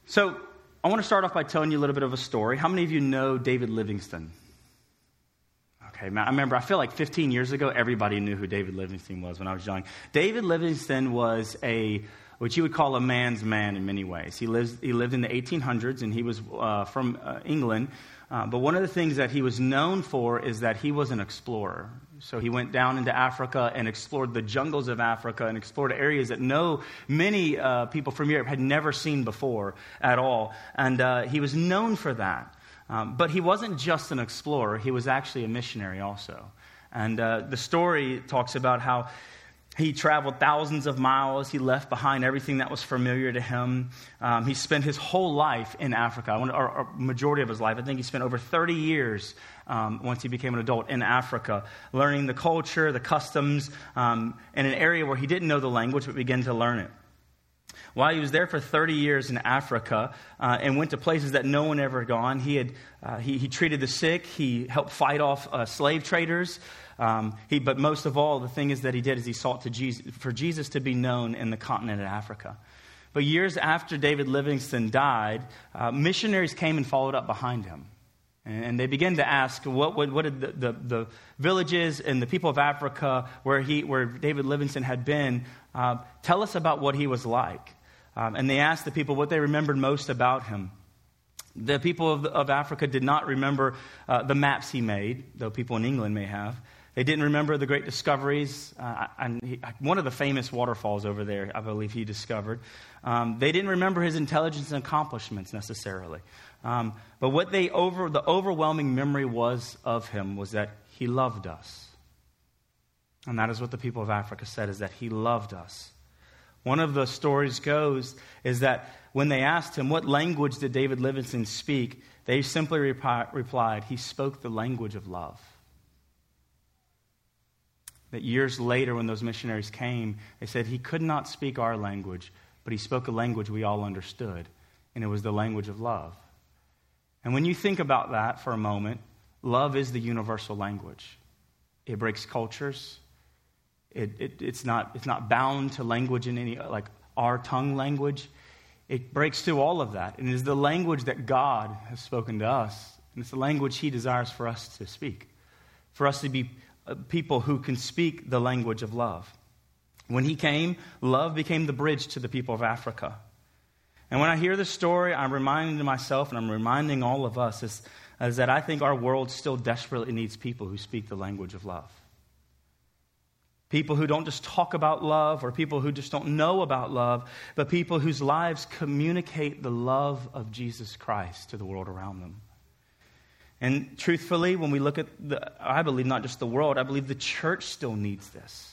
So I want to start off by telling you a little bit of a story. How many of you know David Livingstone? Okay, I feel like 15 years ago, everybody knew who David Livingstone was when I was young. David Livingstone was what you would call a man's man in many ways. He lived in the 1800s, and he was from England. But one of the things that he was known for is that he was an explorer. So he went down into Africa and explored the jungles of Africa and explored areas that many people from Europe had never seen before at all. And he was known for that. But he wasn't just an explorer. He was actually a missionary also. And the story talks about how he traveled thousands of miles. He left behind everything that was familiar to him. He spent his whole life in Africa, or majority of his life. I think he spent over 30 years once he became an adult in Africa, learning the culture, the customs, in an area where he didn't know the language, but began to learn it. While he was there for 30 years in Africa and went to places that no one ever gone, he treated the sick. He helped fight off slave traders. But most of all, the thing is that he did is he sought for Jesus to be known in the continent of Africa. But years after David Livingstone died, missionaries came and followed up behind him. And they began to ask, what did the villages and the people of Africa where David Livingstone had been, tell us about what he was like. And they asked the people what they remembered most about him. The people of Africa did not remember the maps he made, though people in England may have. They didn't remember the great discoveries. One of the famous waterfalls over there, I believe he discovered. They didn't remember his intelligence and accomplishments necessarily. But what the overwhelming memory was of him was that he loved us. And that is what the people of Africa said, is that he loved us. One of the stories goes is that when they asked him, what language did David Livingstone speak? They simply replied, he spoke the language of love. That years later, when those missionaries came, they said he could not speak our language, but he spoke a language we all understood, and it was the language of love. And when you think about that for a moment, love is the universal language. It breaks cultures. It's not bound to language in any, like our tongue language. It breaks through all of that, and it is the language that God has spoken to us, and it's the language he desires for us to speak, for us to be people who can speak the language of love. When he came, love became the bridge to the people of Africa. And when I hear this story, I'm reminding myself and I'm reminding all of us is that I think our world still desperately needs people who speak the language of love. People who don't just talk about love, or people who just don't know about love, but people whose lives communicate the love of Jesus Christ to the world around them. And truthfully, when we look at I believe not just the world, I believe the church still needs this.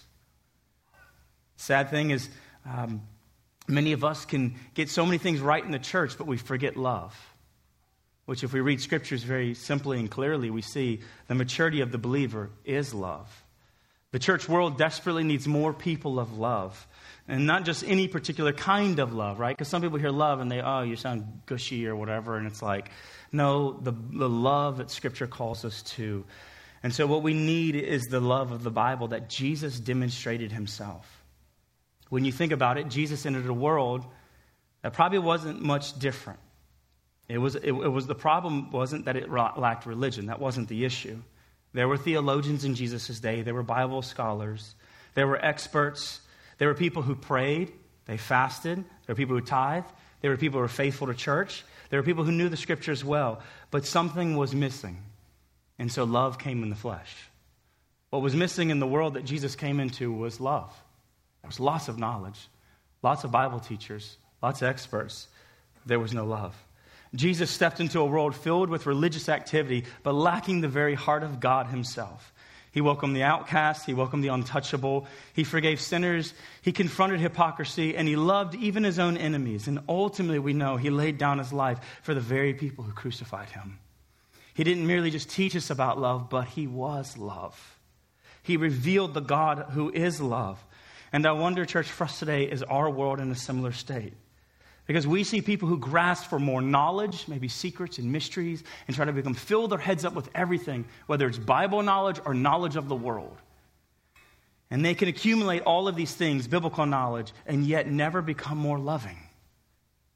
Sad thing is, many of us can get so many things right in the church, but we forget love. Which, if we read scriptures very simply and clearly, we see the maturity of the believer is love. The church world desperately needs more people of love. And not just any particular kind of love, right? Because some people hear love and you sound gushy or whatever. And it's like, no, the love that Scripture calls us to. And so what we need is the love of the Bible that Jesus demonstrated himself. When you think about it, Jesus entered a world that probably wasn't much different. It was the problem wasn't that it lacked religion. That wasn't the issue. There were theologians in Jesus' day. There were Bible scholars. There were experts. There were people who prayed. They fasted. There were people who tithed. There were people who were faithful to church. There were people who knew the Scriptures well. But something was missing. And so love came in the flesh. What was missing in the world that Jesus came into was love. There was lots of knowledge, lots of Bible teachers, lots of experts. There was no love. Jesus stepped into a world filled with religious activity, but lacking the very heart of God himself. He welcomed the outcast. He welcomed the untouchable. He forgave sinners. He confronted hypocrisy, and he loved even his own enemies. And ultimately, we know he laid down his life for the very people who crucified him. He didn't merely just teach us about love, but he was love. He revealed the God who is love. And I wonder, church, for us today, is our world in a similar state? Because we see people who grasp for more knowledge, maybe secrets and mysteries, and try to fill their heads up with everything, whether it's Bible knowledge or knowledge of the world. And they can accumulate all of these things, biblical knowledge, and yet never become more loving.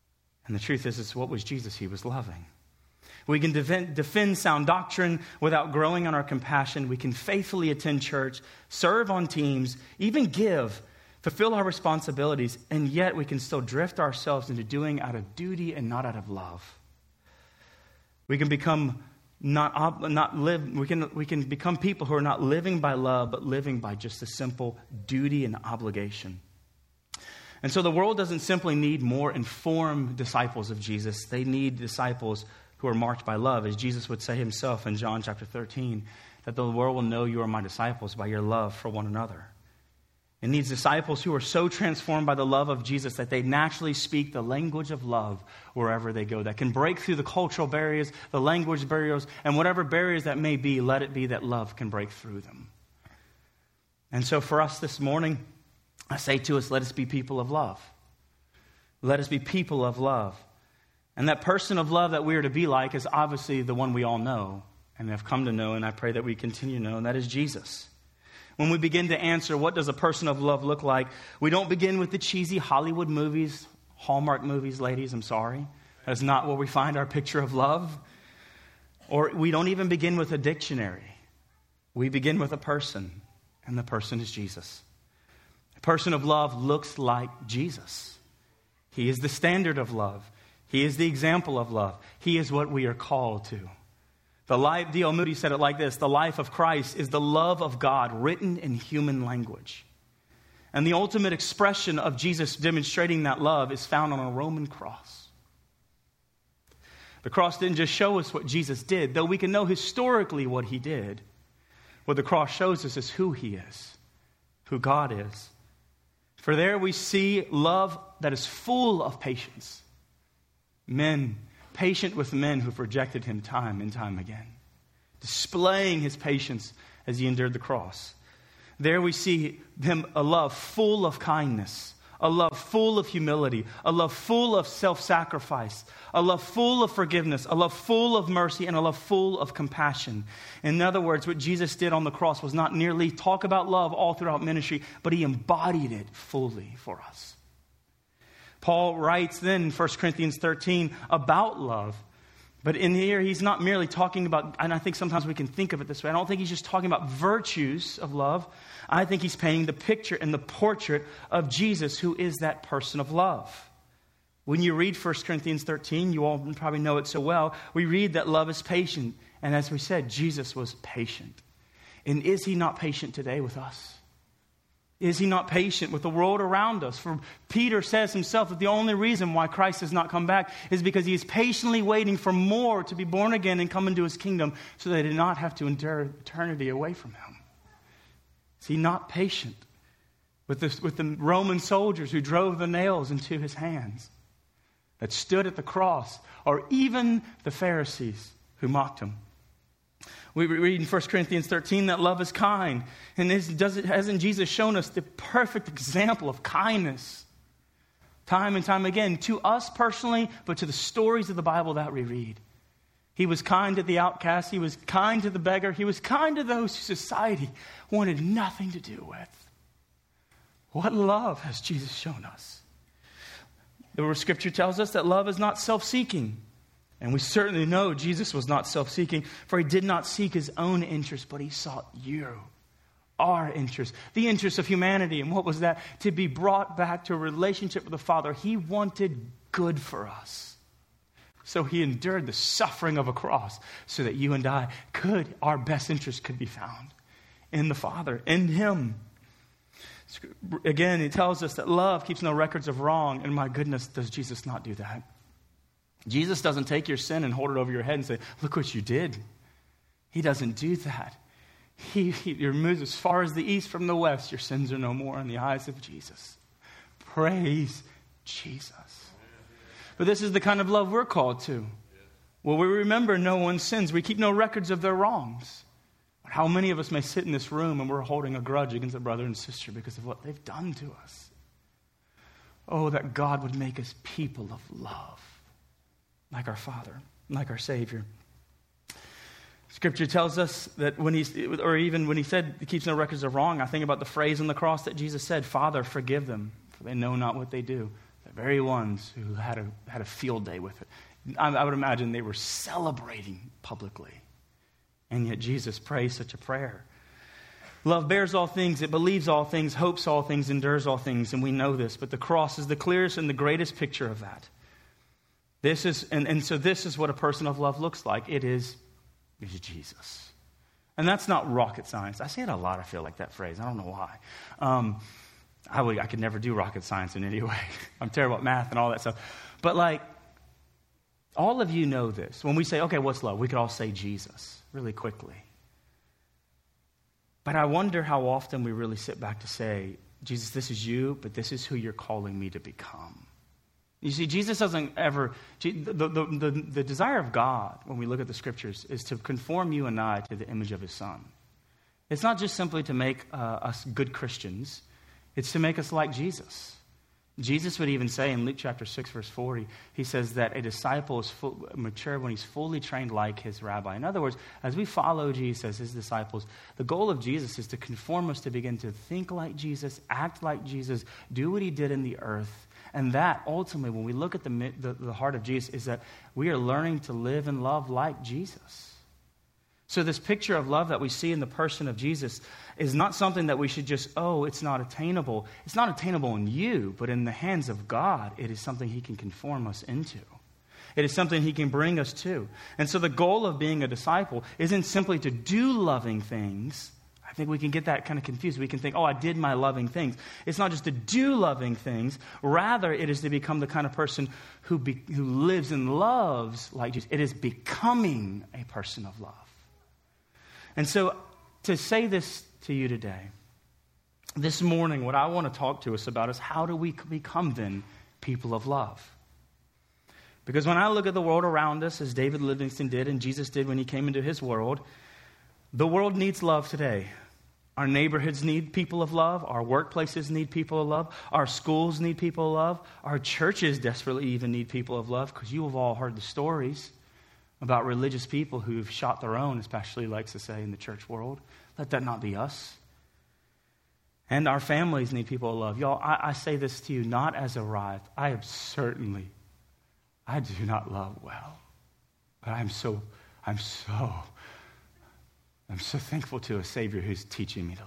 And the truth is, what was Jesus? He was loving. We can defend sound doctrine without growing on our compassion. We can faithfully attend church, serve on teams, even give, fulfill our responsibilities, and yet we can still drift ourselves into doing out of duty and not out of love. We can become we can become people who are not living by love, but living by just a simple duty and obligation. And so the world doesn't simply need more informed disciples of Jesus. They need disciples who are marked by love, as Jesus would say himself in John chapter 13, that the world will know you are my disciples by your love for one another. It needs disciples who are so transformed by the love of Jesus that they naturally speak the language of love wherever they go, that can break through the cultural barriers, the language barriers, and whatever barriers that may be, let it be that love can break through them. And so for us this morning, I say to us, let us be people of love. Let us be people of love. And that person of love that we are to be like is obviously the one we all know and have come to know, and I pray that we continue to know, and that is Jesus. When we begin to answer, what does a person of love look like? We don't begin with the cheesy Hollywood movies, Hallmark movies, ladies, I'm sorry. That's not where we find our picture of love. Or we don't even begin with a dictionary. We begin with a person, and the person is Jesus. A person of love looks like Jesus. He is the standard of love. He is the example of love. He is what we are called to. D.L. Moody said it like this: the life of Christ is the love of God written in human language. And the ultimate expression of Jesus demonstrating that love is found on a Roman cross. The cross didn't just show us what Jesus did, though we can know historically what he did. What the cross shows us is who he is, who God is. For there we see love that is full of patience. Patient with men who've rejected him time and time again, displaying his patience as he endured the cross. There we see him a love full of kindness, a love full of humility, a love full of self-sacrifice, a love full of forgiveness, a love full of mercy, and a love full of compassion. In other words, what Jesus did on the cross was not merely talk about love all throughout ministry, but he embodied it fully for us. Paul writes then in 1 Corinthians 13 about love. But in here, he's not merely talking about, and I think sometimes we can think of it this way, I don't think he's just talking about virtues of love. I think he's painting the picture and the portrait of Jesus, who is that person of love. When you read 1 Corinthians 13, you all probably know it so well, we read that love is patient. And as we said, Jesus was patient. And is he not patient today with us? Is he not patient with the world around us? For Peter says himself that the only reason why Christ has not come back is because he is patiently waiting for more to be born again and come into his kingdom so they did not have to endure eternity away from him. Is he not patient with the Roman soldiers who drove the nails into his hands, that stood at the cross, or even the Pharisees who mocked him? We read in 1 Corinthians 13 that love is kind. And hasn't Jesus shown us the perfect example of kindness time and time again, to us personally, but to the stories of the Bible that we read? He was kind to the outcast. He was kind to the beggar. He was kind to those who society wanted nothing to do with. What love has Jesus shown us? The Scripture tells us that love is not self-seeking. And we certainly know Jesus was not self-seeking, for he did not seek his own interest, but he sought our interest, the interest of humanity. And what was that? To be brought back to a relationship with the Father. He wanted good for us. So he endured the suffering of a cross so that you and I our best interest could be found in the Father, in him. Again, it tells us that love keeps no records of wrong. And my goodness, does Jesus not do that? Jesus doesn't take your sin and hold it over your head and say, look what you did. He doesn't do that. He removes as far as the east from the west. Your sins are no more in the eyes of Jesus. Praise Jesus. But this is the kind of love we're called to. Well, we remember no one's sins. We keep no records of their wrongs. But how many of us may sit in this room and we're holding a grudge against a brother and sister because of what they've done to us? Oh, that God would make us people of love, like our Father, like our Savior. Scripture tells us that when he said he keeps no records of wrong, I think about the phrase on the cross that Jesus said, Father, forgive them, for they know not what they do. the very ones who had a field day with it. I would imagine they were celebrating publicly. And yet Jesus prays such a prayer. Love bears all things, it believes all things, hopes all things, endures all things, and we know this. But the cross is the clearest and the greatest picture of that. So this is what a person of love looks like. It is Jesus. And that's not rocket science. I say it a lot, I feel like, that phrase. I don't know why. I could never do rocket science in any way. I'm terrible at math and all that stuff. But like, all of you know this. When we say, okay, what's love? We could all say Jesus really quickly. But I wonder how often we really sit back to say, Jesus, this is you, but this is who you're calling me to become. You see, Jesus doesn't ever, the desire of God, when we look at the scriptures, is to conform you and I to the image of his son. It's not just simply to make us good Christians. It's to make us like Jesus. Jesus would even say in Luke chapter 6, verse 40, he says that a disciple is mature when he's fully trained like his rabbi. In other words, as we follow Jesus, his disciples, the goal of Jesus is to conform us to begin to think like Jesus, act like Jesus, do what he did in the earth. And that, ultimately, when we look at the heart of Jesus, is that we are learning to live and love like Jesus. So this picture of love that we see in the person of Jesus is not something that we should just, it's not attainable. It's not attainable in you, but in the hands of God, it is something he can conform us into. It is something he can bring us to. And so the goal of being a disciple isn't simply to do loving things. I think we can get that kind of confused. We can think, I did my loving things. It's not just to do loving things. Rather, it is to become the kind of person who lives and loves like Jesus. It is becoming a person of love. And so to say this to you today, this morning, what I want to talk to us about is how do we become then people of love? Because when I look at the world around us, as David Livingston did and Jesus did when he came into his world, the world needs love today. Our neighborhoods need people of love. Our workplaces need people of love. Our schools need people of love. Our churches desperately even need people of love, because you have all heard the stories about religious people who've shot their own, as Pastor Lee likes to say in the church world. Let that not be us. And our families need people of love. Y'all, I say this to you not as a riot. I do not love well. But I'm so thankful to a Savior who's teaching me to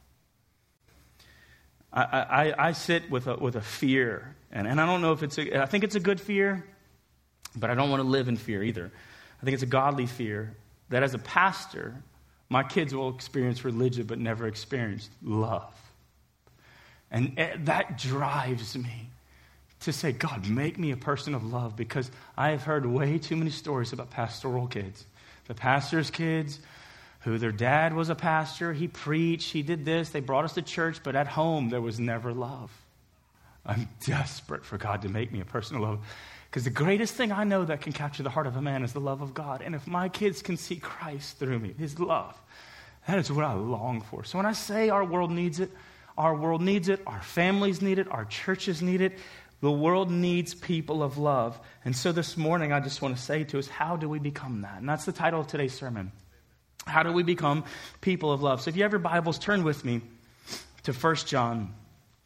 love. I sit with a fear, and I don't know if I think it's a good fear, but I don't want to live in fear either. I think it's a godly fear that as a pastor, my kids will experience religion but never experience love. And that drives me to say, God, make me a person of love, because I have heard way too many stories about pastoral kids. The pastor's kids, who their dad was a pastor, he preached, he did this, they brought us to church, but at home there was never love. I'm desperate for God to make me a person of love. Because the greatest thing I know that can capture the heart of a man is the love of God. And if my kids can see Christ through me, his love, that is what I long for. So when I say our world needs it, our families need it, our churches need it. The world needs people of love. And so this morning I just want to say to us, how do we become that? And that's the title of today's sermon. How do we become people of love? So if you have your Bibles, turn with me to 1 John.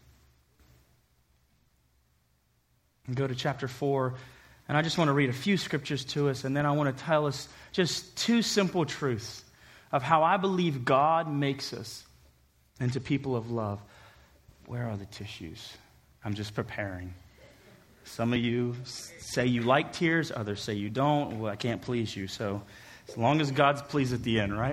And go to chapter 4, and I just want to read a few scriptures to us, and then I want to tell us just two simple truths of how I believe God makes us into people of love. Where are the tissues? I'm just preparing. Some of you say you like tears, others say you don't. Well, I can't please you, so as long as God's pleased at the end, right?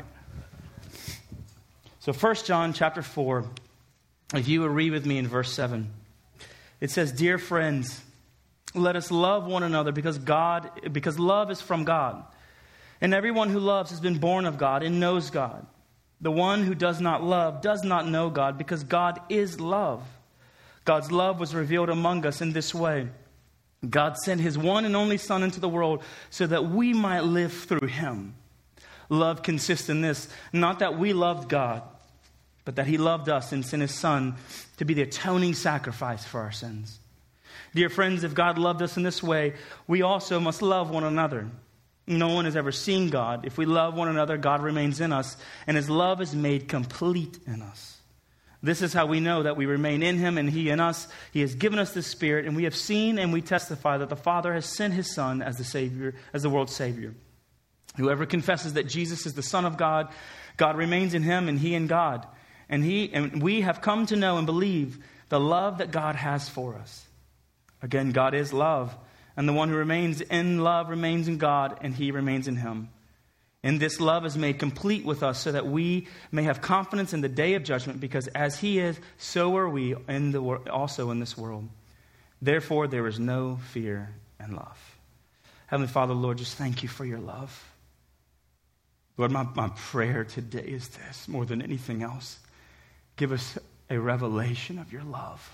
So 1 John chapter 4, if you would read with me in verse 7, it says, "Dear friends, let us love one another because love is from God. And everyone who loves has been born of God and knows God. The one who does not love does not know God, because God is love. God's love was revealed among us in this way. God sent his one and only Son into the world so that we might live through him. Love consists in this, not that we loved God, but that he loved us and sent his Son to be the atoning sacrifice for our sins. Dear friends, if God loved us in this way, we also must love one another. No one has ever seen God. If we love one another, God remains in us, and his love is made complete in us. This is how we know that we remain in him and he in us. He has given us the Spirit, and we have seen and we testify that the Father has sent his Son as the Savior, as the world's Savior. Whoever confesses that Jesus is the Son of God, God remains in him and he in God. And we have come to know and believe the love that God has for us. Again, God is love, and the one who remains in love remains in God, and he remains in him. And this love is made complete with us so that we may have confidence in the day of judgment, because as he is, so are we also in this world. Therefore, there is no fear in love. Heavenly Father, Lord, just thank you for your love. Lord, my prayer today is this, more than anything else. Give us a revelation of your love.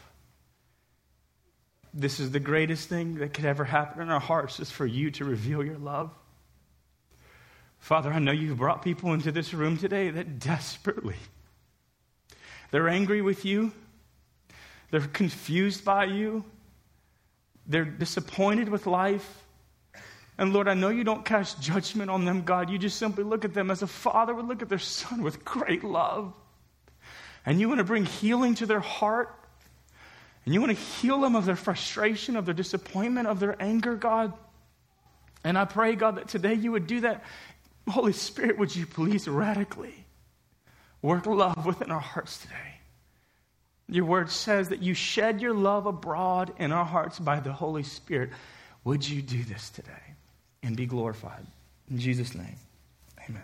This is the greatest thing that could ever happen in our hearts, is for you to reveal your love. Father, I know you've brought people into this room today that desperately, they're angry with you. They're confused by you. They're disappointed with life. And Lord, I know you don't cast judgment on them, God. You just simply look at them as a father would look at their son with great love. And you want to bring healing to their heart. And you want to heal them of their frustration, of their disappointment, of their anger, God. And I pray, God, that today you would do that. Holy Spirit, would you please radically work love within our hearts today? Your word says that you shed your love abroad in our hearts by the Holy Spirit. Would you do this today and be glorified? In Jesus' name, amen.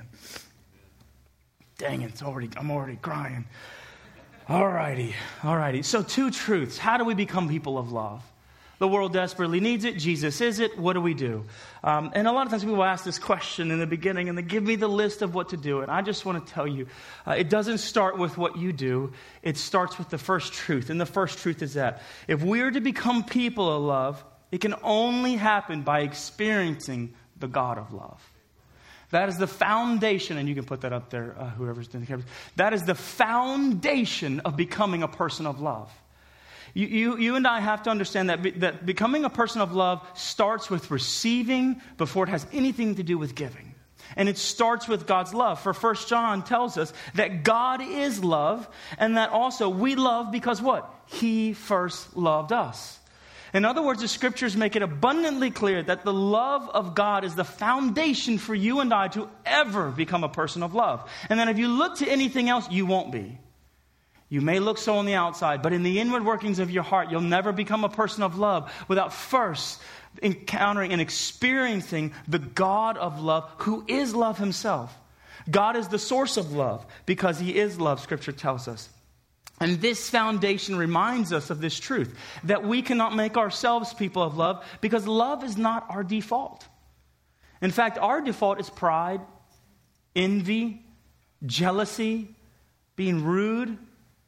Dang it, I'm already crying. All righty. So 2 truths. How do we become people of love? The world desperately needs it. Jesus is it. What do we do? And a lot of times people ask this question in the beginning, and they give me the list of what to do. And I just want to tell you, it doesn't start with what you do. It starts with the first truth. And the first truth is that if we are to become people of love, it can only happen by experiencing the God of love. That is the foundation, and you can put that up there, whoever's doing the cameras. That is the foundation of becoming a person of love. You and I have to understand that becoming a person of love starts with receiving before it has anything to do with giving. And it starts with God's love. For 1 John tells us that God is love, and that also we love because what? He first loved us. In other words, the scriptures make it abundantly clear that the love of God is the foundation for you and I to ever become a person of love. And then if you look to anything else, you won't be. You may look so on the outside, but in the inward workings of your heart, you'll never become a person of love without first encountering and experiencing the God of love, who is love himself. God is the source of love because he is love, scripture tells us. And this foundation reminds us of this truth, that we cannot make ourselves people of love because love is not our default. In fact, our default is pride, envy, jealousy, being rude,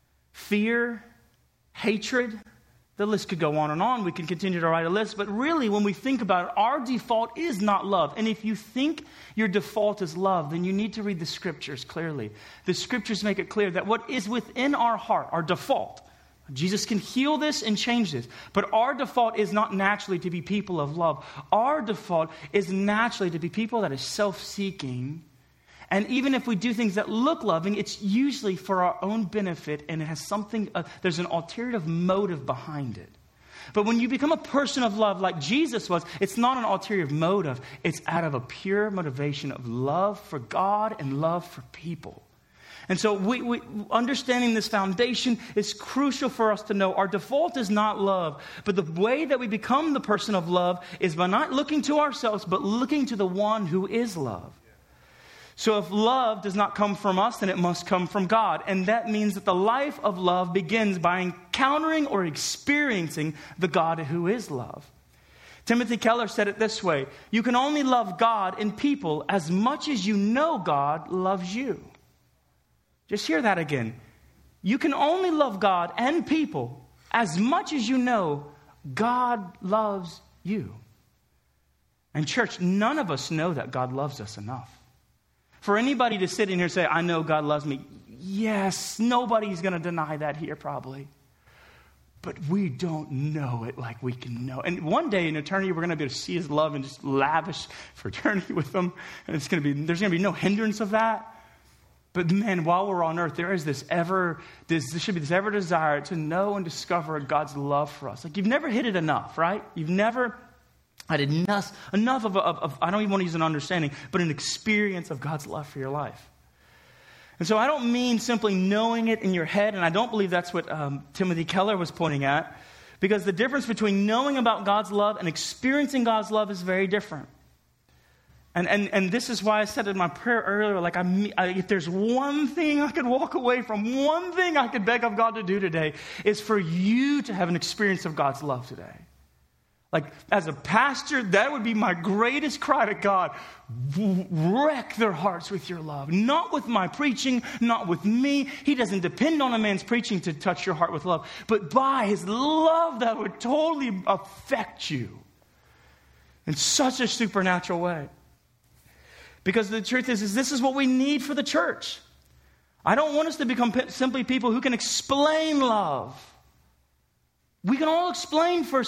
fear, hatred. The list could go on and on. We can continue to write a list. But really, when we think about it, our default is not love. And if you think your default is love, then you need to read the scriptures clearly. The scriptures make it clear that what is within our heart, our default, Jesus can heal this and change this. But our default is not naturally to be people of love. Our default is naturally to be people that is self-seeking. And even if we do things that look loving, it's usually for our own benefit, and it has something, there's an ulterior motive behind it. But when you become a person of love like Jesus was, it's not an ulterior motive. It's out of a pure motivation of love for God and love for people. And so we understanding this foundation is crucial for us to know our default is not love. But the way that we become the person of love is by not looking to ourselves, but looking to the one who is love. So if love does not come from us, then it must come from God. And that means that the life of love begins by encountering or experiencing the God who is love. Timothy Keller said it this way: you can only love God and people as much as you know God loves you. Just hear that again. You can only love God and people as much as you know God loves you. And church, none of us know that God loves us enough. For anybody to sit in here and say, I know God loves me. Yes, nobody's going to deny that here probably. But we don't know it like we can know. And one day in eternity, we're going to be able to see his love and just lavish for eternity with him. And there's going to be no hindrance of that. But man, while we're on earth, there should be this ever desire to know and discover God's love for us. Like you've never hit it enough, right? You've never had enough of I don't even want to use an understanding, but an experience of God's love for your life. And so I don't mean simply knowing it in your head, and I don't believe that's what Timothy Keller was pointing at, because the difference between knowing about God's love and experiencing God's love is very different. And this is why I said in my prayer earlier, like if there's one thing I could walk away from, one thing I could beg of God to do today, is for you to have an experience of God's love today. Like as a pastor, that would be my greatest cry to God. Wreck their hearts with your love. Not with my preaching, not with me. He doesn't depend on a man's preaching to touch your heart with love, but by his love that would totally affect you in such a supernatural way. Because the truth is this is what we need for the church. I don't want us to become simply people who can explain love. We can all explain 1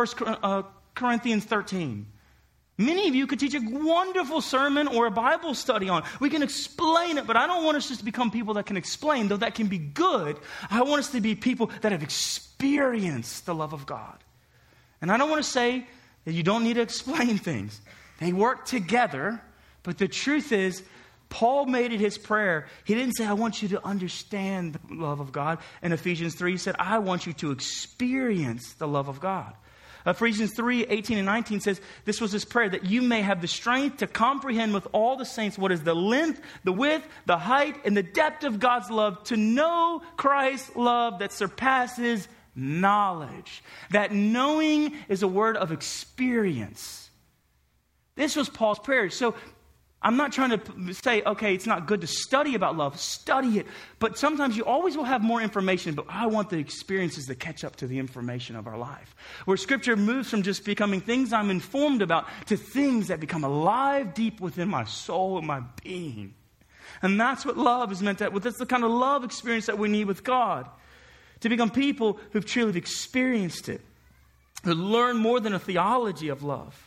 Corinthians 13. Many of you could teach a wonderful sermon or a Bible study on it. We can explain it, but I don't want us just to become people that can explain, though that can be good. I want us to be people that have experienced the love of God. And I don't want to say that you don't need to explain things. They work together. But the truth is, Paul made it his prayer. He didn't say, I want you to understand the love of God. In Ephesians 3, he said, I want you to experience the love of God. Ephesians 3, 18 and 19 says, this was his prayer, that you may have the strength to comprehend with all the saints what is the length, the width, the height, and the depth of God's love, to know Christ's love that surpasses knowledge. That knowing is a word of experience. This was Paul's prayer. So I'm not trying to say, okay, it's not good to study about love. Study it. But sometimes you always will have more information, but I want the experiences to catch up to the information of our life. Where Scripture moves from just becoming things I'm informed about to things that become alive deep within my soul and my being. And that's what love is meant to have. That's the kind of love experience that we need with God. To become people who've truly experienced it. Who learn more than a theology of love,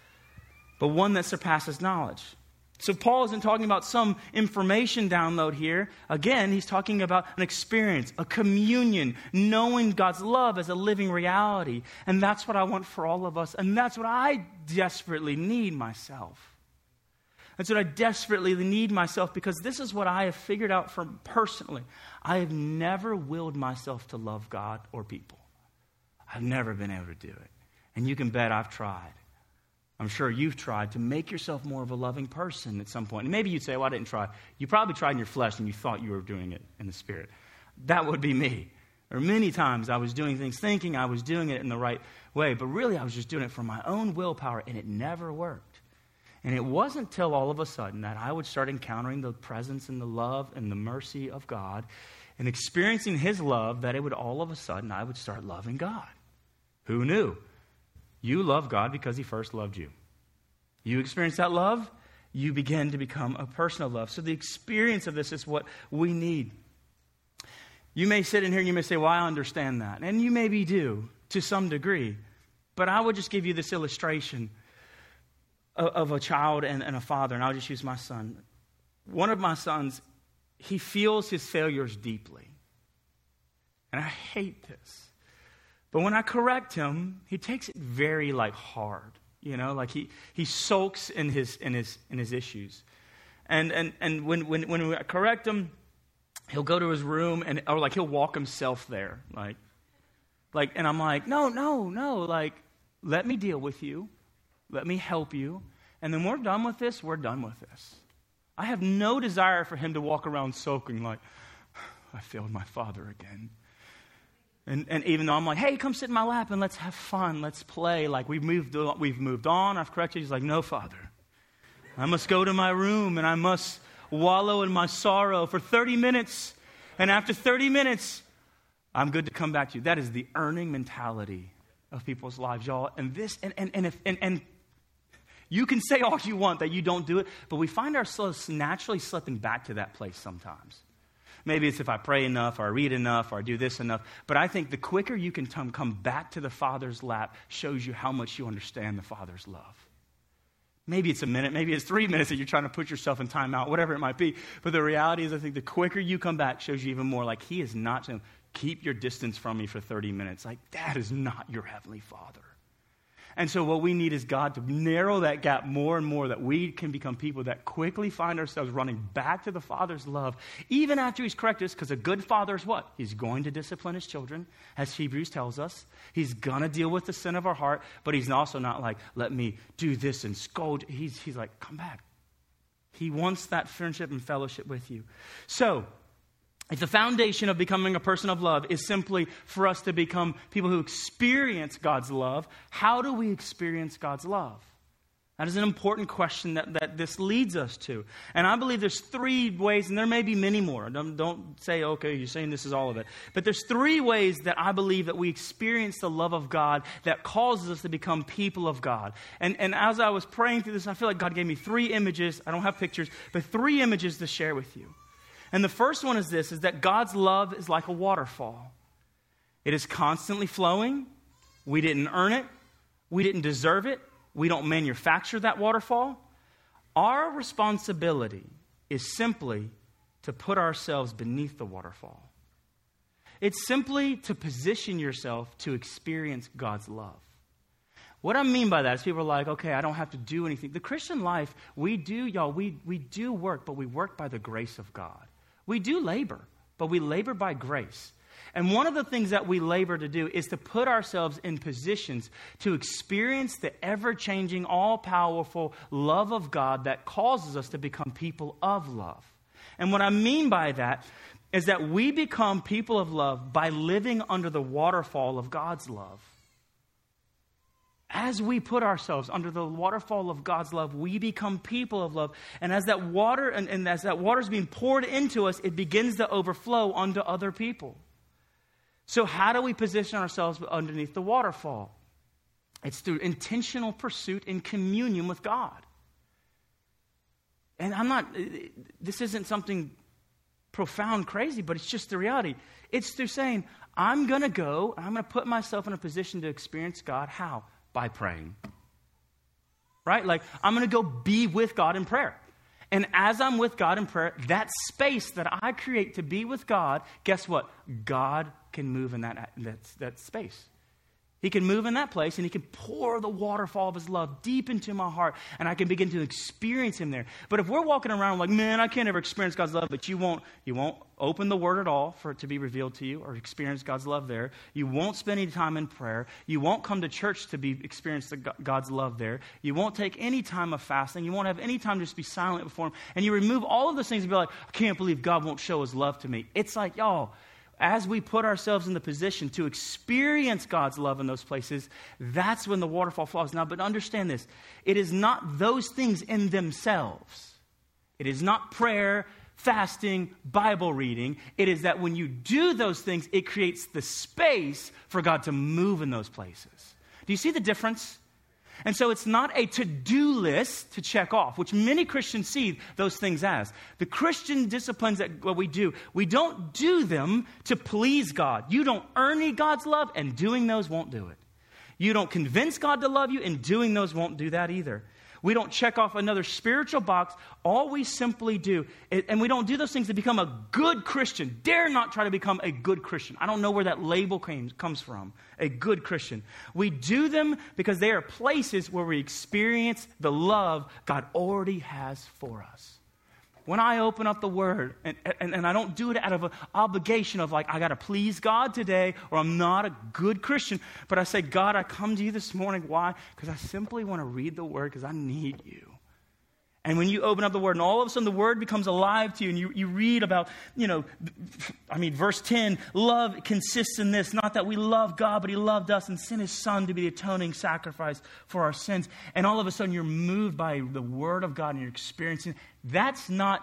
but one that surpasses knowledge. So Paul isn't talking about some information download here. Again, he's talking about an experience, a communion, knowing God's love as a living reality. And that's what I want for all of us. And that's what I desperately need myself. That's what I desperately need myself, because this is what I have figured out from personally. I have never willed myself to love God or people. I've never been able to do it. And you can bet I've tried. I'm sure you've tried to make yourself more of a loving person at some point. And maybe you'd say, well, I didn't try. You probably tried in your flesh and you thought you were doing it in the spirit. That would be me. Or many times I was doing things thinking I was doing it in the right way, but really I was just doing it for my own willpower, and it never worked. And it wasn't until all of a sudden that I would start encountering the presence and the love and the mercy of God and experiencing His love that it would all of a sudden I would start loving God. Who knew? You love God because He first loved you. You experience that love, you begin to become a person of love. So the experience of this is what we need. You may sit in here and you may say, well, I understand that. And you maybe do to some degree. But I would just give you this illustration of a child and a father. And I'll just use my son. One of my sons, he feels his failures deeply. And I hate this. But when I correct him, he takes it very hard, like he sulks in his issues, and when we correct him, he'll go to his room or he'll walk himself there, and I'm like, no, let me deal with you, let me help you, and then we're done with this. We're done with this. I have no desire for him to walk around sulking I failed my father again. And even though I'm like, hey, come sit in my lap and let's have fun. Let's play. We've moved on. I've corrected. He's like, no, Father. I must go to my room and I must wallow in my sorrow for 30 minutes. And after 30 minutes, I'm good to come back to you. That is the earning mentality of people's lives, y'all. And if you can say all you want that you don't do it, but we find ourselves naturally slipping back to that place sometimes. Maybe it's if I pray enough or I read enough or I do this enough. But I think the quicker you can come back to the Father's lap shows you how much you understand the Father's love. Maybe it's a minute, maybe it's 3 minutes that you're trying to put yourself in timeout, whatever it might be. But the reality is, I think the quicker you come back shows you even more like he is not saying, keep your distance from me for 30 minutes. Like, that is not your Heavenly Father. And so what we need is God to narrow that gap more and more, that we can become people that quickly find ourselves running back to the Father's love, even after he's corrected us, because a good father is what? He's going to discipline his children, as Hebrews tells us. He's going to deal with the sin of our heart, but he's also not like, let me do this and scold. He's like, come back. He wants that friendship and fellowship with you. So, if the foundation of becoming a person of love is simply for us to become people who experience God's love, how do we experience God's love? That is an important question that this leads us to. And I believe there's 3 ways, and there may be many more. Don't say, okay, you're saying this is all of it. But there's 3 ways that I believe that we experience the love of God that causes us to become people of God. And as I was praying through this, I feel like God gave me 3 images. I don't have pictures, but 3 images to share with you. And the first one is this, is that God's love is like a waterfall. It is constantly flowing. We didn't earn it. We didn't deserve it. We don't manufacture that waterfall. Our responsibility is simply to put ourselves beneath the waterfall. It's simply to position yourself to experience God's love. What I mean by that is people are like, okay, I don't have to do anything. The Christian life, we do work, but we work by the grace of God. We do labor, but we labor by grace. And one of the things that we labor to do is to put ourselves in positions to experience the ever-changing, all-powerful love of God that causes us to become people of love. And what I mean by that is that we become people of love by living under the waterfall of God's love. As we put ourselves under the waterfall of God's love, we become people of love. And as that water and as that water is being poured into us, it begins to overflow onto other people. So how do we position ourselves underneath the waterfall? It's through intentional pursuit and communion with God. And this isn't something profound, crazy, but it's just the reality. It's through saying, I'm going to put myself in a position to experience God. How? By praying. Right? Like, I'm going to go be with God in prayer. And as I'm with God in prayer, that space that I create to be with God, guess what? God can move in that space. He can move in that place, and he can pour the waterfall of his love deep into my heart, and I can begin to experience him there. But if we're walking around like, man, I can't ever experience God's love, but you won't open the word at all for it to be revealed to you or experience God's love there. You won't spend any time in prayer. You won't come to church to experience God's love there. You won't take any time of fasting. You won't have any time to just be silent before him. And you remove all of those things and be like, I can't believe God won't show his love to me. It's like, y'all, as we put ourselves in the position to experience God's love in those places, that's when the waterfall flows. Now, but understand this. It is not those things in themselves. It is not prayer, fasting, Bible reading. It is that when you do those things, it creates the space for God to move in those places. Do you see the difference? And so it's not a to-do list to check off, which many Christians see those things as. The Christian disciplines that what we don't do them to please God. You don't earn God's love, and doing those won't do it. You don't convince God to love you, and doing those won't do that either. We don't check off another spiritual box. All we simply do, and we don't do those things to become a good Christian. Dare not try to become a good Christian. I don't know where that label comes from, a good Christian. We do them because they are places where we experience the love God already has for us. When I open up the Word, and I don't do it out of an obligation of like, I got to please God today, or I'm not a good Christian, but I say, God, I come to you this morning. Why? Because I simply want to read the Word because I need you. And when you open up the Word, and all of a sudden the Word becomes alive to you, and you read about, verse 10, love consists in this, not that we love God, but he loved us and sent his Son to be the atoning sacrifice for our sins. And all of a sudden you're moved by the Word of God and you're experiencing. That's not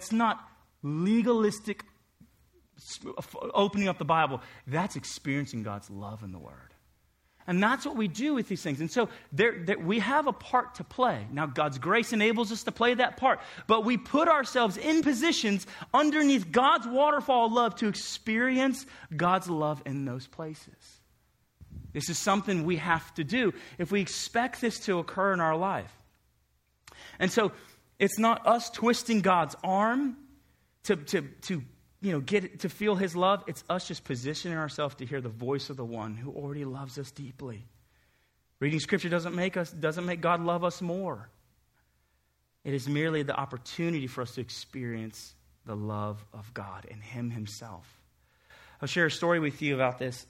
legalistic opening up the Bible. That's experiencing God's love in the Word. And that's what we do with these things. And so we have a part to play. Now, God's grace enables us to play that part. But we put ourselves in positions underneath God's waterfall of love to experience God's love in those places. This is something we have to do if we expect this to occur in our life. And so it's not us twisting God's arm to get to feel his love. It's us just positioning ourselves to hear the voice of the one who already loves us deeply. Reading Scripture doesn't make God love us more. It is merely the opportunity for us to experience the love of God and him himself. I'll share a story with you about this.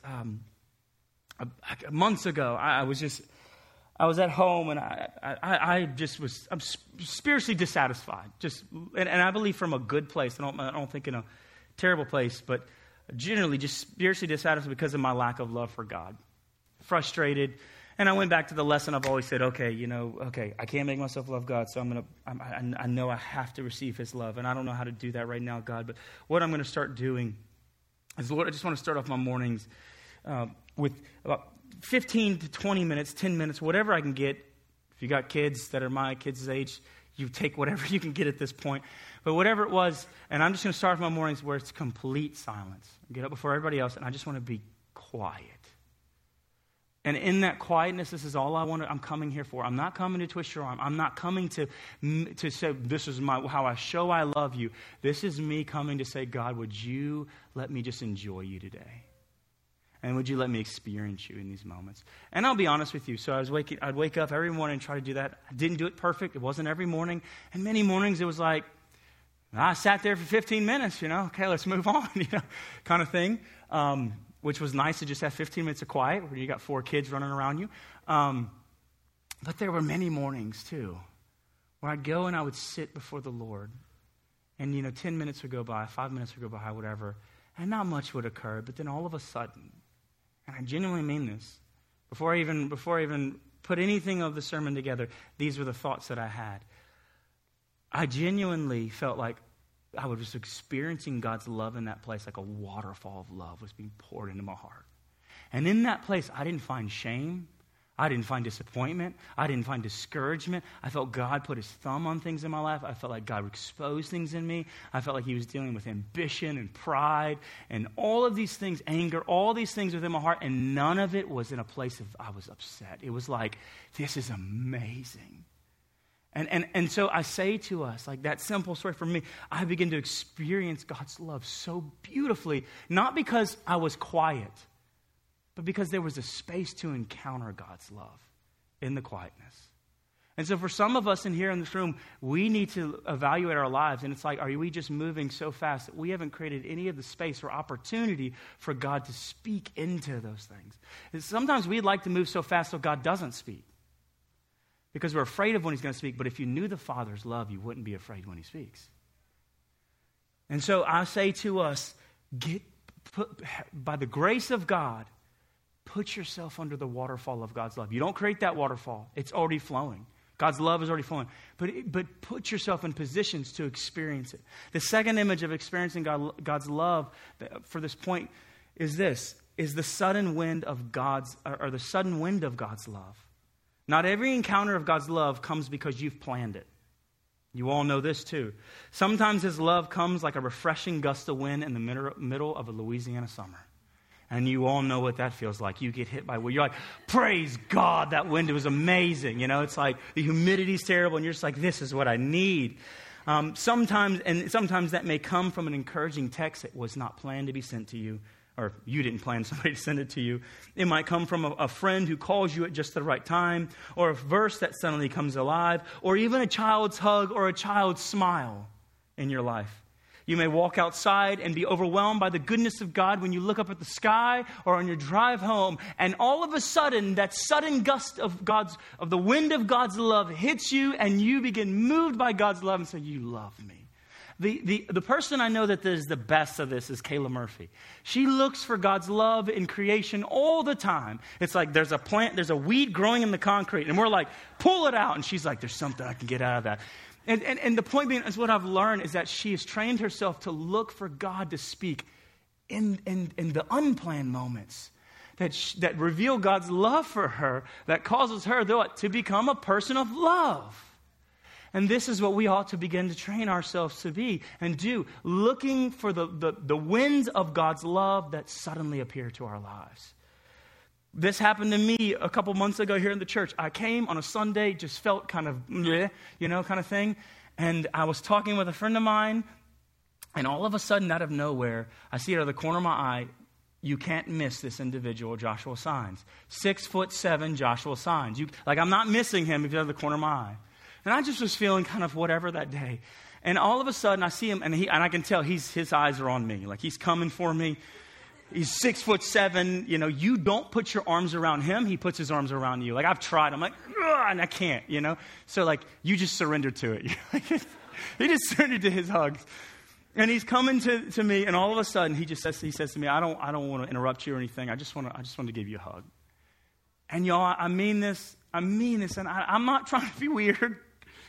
Months ago, I was at home, and I'm spiritually dissatisfied. And I believe from a good place. I don't think in a terrible place, but generally just spiritually dissatisfied because of my lack of love for God. Frustrated. And I went back to the lesson I've always said, I can't make myself love God, so I know I have to receive his love. And I don't know how to do that right now, God. But what I'm going to start doing is, Lord, I just want to start off my mornings with about 15 to 20 minutes, 10 minutes, whatever I can get. If you got kids that are my kids' age, you take whatever you can get at this point. But whatever it was, and I'm just going to start off my mornings where it's complete silence. Get up before everybody else, and I just want to be quiet. And in that quietness, this is all I'm coming here for. I'm not coming to twist your arm. I'm not coming to say, this is how I show I love you. This is me coming to say, God, would you let me just enjoy you today? And would you let me experience you in these moments? And I'll be honest with you. So I'd wake up every morning and try to do that. I didn't do it perfect. It wasn't every morning. And many mornings it was like, I sat there for 15 minutes, okay, let's move on, kind of thing. Which was nice to just have 15 minutes of quiet when you got 4 kids running around you. But there were many mornings, too, where I'd go and I would sit before the Lord. And, 10 minutes would go by, 5 minutes would go by, whatever. And not much would occur. But then all of a sudden, and I genuinely mean this, before I even put anything of the sermon together, these were the thoughts that I had. I genuinely felt like I was just experiencing God's love in that place, like a waterfall of love was being poured into my heart. And in that place, I didn't find shame. I didn't find disappointment. I didn't find discouragement. I felt God put his thumb on things in my life. I felt like God exposed things in me. I felt like he was dealing with ambition and pride and all of these things, anger, all these things within my heart. And none of it was in a place of I was upset. It was like, this is amazing. And so I say to us, like that simple story for me, I begin to experience God's love so beautifully, not because I was quiet, but because there was a space to encounter God's love in the quietness. And so for some of us in here in this room, we need to evaluate our lives. And it's like, are we just moving so fast that we haven't created any of the space or opportunity for God to speak into those things? And sometimes we'd like to move so fast so God doesn't speak, because we're afraid of when he's going to speak. But if you knew the Father's love, you wouldn't be afraid when he speaks. And so I say to us, by the grace of God, put yourself under the waterfall of God's love. You don't create that waterfall. It's already flowing. God's love is already flowing. But put yourself in positions to experience it. The second image of experiencing God's love for this point is the sudden wind of God's love. Not every encounter of God's love comes because you've planned it. You all know this too. Sometimes his love comes like a refreshing gust of wind in the middle of a Louisiana summer. And you all know what that feels like. You get hit by wind. You're like, praise God, that wind was amazing. It's like the humidity's terrible and you're just like, this is what I need. Sometimes that may come from an encouraging text that was not planned to be sent to you, or you didn't plan somebody to send it to you. It might come from a friend who calls you at just the right time, or a verse that suddenly comes alive, or even a child's hug or a child's smile in your life. You may walk outside and be overwhelmed by the goodness of God when you look up at the sky or on your drive home, and all of a sudden, that sudden gust of the wind of God's love hits you, and you begin moved by God's love and say, you love me. The person I know that is the best of this is Kayla Murphy. She looks for God's love in creation all the time. It's like there's a plant, there's a weed growing in the concrete, and we're like, pull it out. And she's like, there's something I can get out of that. And the point being is what I've learned is that she has trained herself to look for God to speak in the unplanned moments that reveal God's love for her, that causes her to become a person of love. And this is what we ought to begin to train ourselves to be and do, looking for the winds of God's love that suddenly appear to our lives. This happened to me a couple months ago here in the church. I came on a Sunday, just felt kind of, kind of thing. And I was talking with a friend of mine, and all of a sudden, out of nowhere, I see out of the corner of my eye, you can't miss this individual, Joshua Signs. 6'7", Joshua Signs. I'm not missing him if he's out of the corner of my eye. And I just was feeling kind of whatever that day. And all of a sudden, I see him, and I can tell his eyes are on me. Like, he's coming for me. He's 6'7". You don't put your arms around him. He puts his arms around you. Like, I've tried. I'm like, and I can't, So, you just surrender to it. He just surrendered to his hugs. And he's coming to me, and all of a sudden, he says to me, I don't want to interrupt you or anything. I just want to give you a hug. And y'all, I mean this, and I'm not trying to be weird.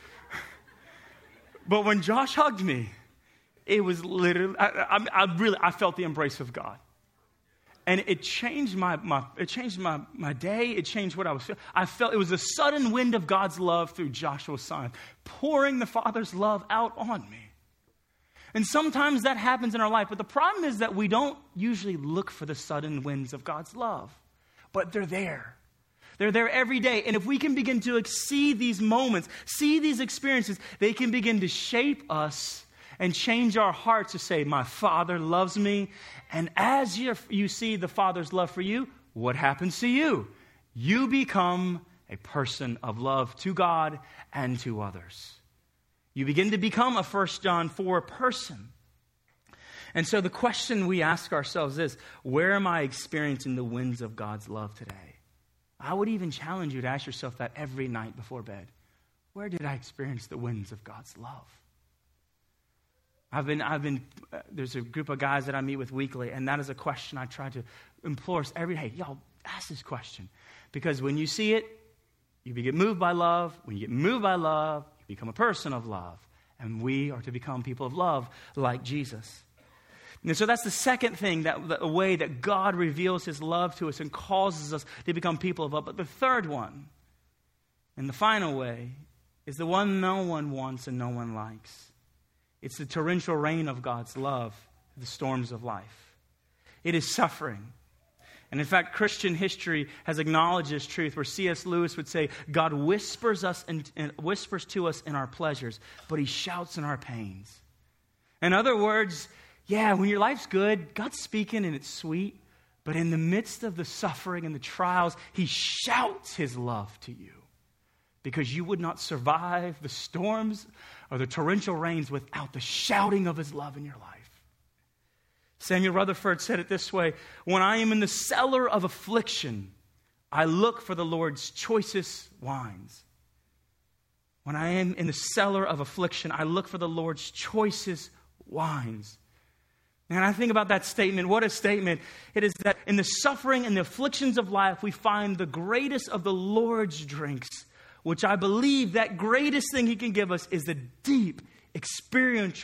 But when Josh hugged me, it was literally, I felt the embrace of God. And it changed my day. It changed what I was feeling. I felt it was a sudden wind of God's love through Joshua's son, pouring the Father's love out on me. And sometimes that happens in our life. But the problem is that we don't usually look for the sudden winds of God's love. But they're there. They're there every day. And if we can begin to see these moments, see these experiences, they can begin to shape us and change our hearts to say, my Father loves me. And as you see the Father's love for you, what happens to you? You become a person of love to God and to others. You begin to become a 1 John 4 person. And so the question we ask ourselves is, where am I experiencing the winds of God's love today? I would even challenge you to ask yourself that every night before bed. Where did I experience the winds of God's love? There's a group of guys that I meet with weekly, and that is a question I try to implore us every day. Y'all, ask this question. Because when you see it, you get moved by love. When you get moved by love, you become a person of love. And we are to become people of love like Jesus. And so that's the second thing, the way that God reveals his love to us and causes us to become people of love. But the third one, and the final way, is the one no one wants and no one likes. It's the torrential rain of God's love, the storms of life. It is suffering. And in fact, Christian history has acknowledged this truth, where C.S. Lewis would say, God whispers whispers to us in our pleasures, but he shouts in our pains. In other words, yeah, when your life's good, God's speaking and it's sweet. But in the midst of the suffering and the trials, he shouts his love to you. Because you would not survive the storms or the torrential rains without the shouting of his love in your life. Samuel Rutherford said it this way: when I am in the cellar of affliction, I look for the Lord's choicest wines. When I am in the cellar of affliction, I look for the Lord's choicest wines. And I think about that statement. What a statement. It is that in the suffering and the afflictions of life, we find the greatest of the Lord's drinks, which I believe that greatest thing he can give us is the deep experience